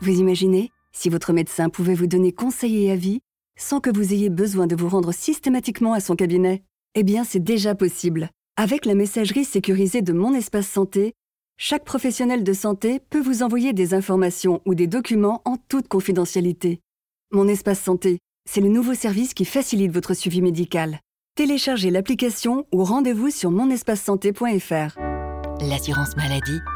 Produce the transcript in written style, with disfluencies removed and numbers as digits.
Vous imaginez, si votre médecin pouvait vous donner conseil et avis sans que vous ayez besoin de vous rendre systématiquement à son cabinet? Eh bien, c'est déjà possible. Avec la messagerie sécurisée de Mon Espace Santé, chaque professionnel de santé peut vous envoyer des informations ou des documents en toute confidentialité. Mon Espace Santé, c'est le nouveau service qui facilite votre suivi médical. Téléchargez l'application ou rendez-vous sur monespacesanté.fr. L'assurance maladie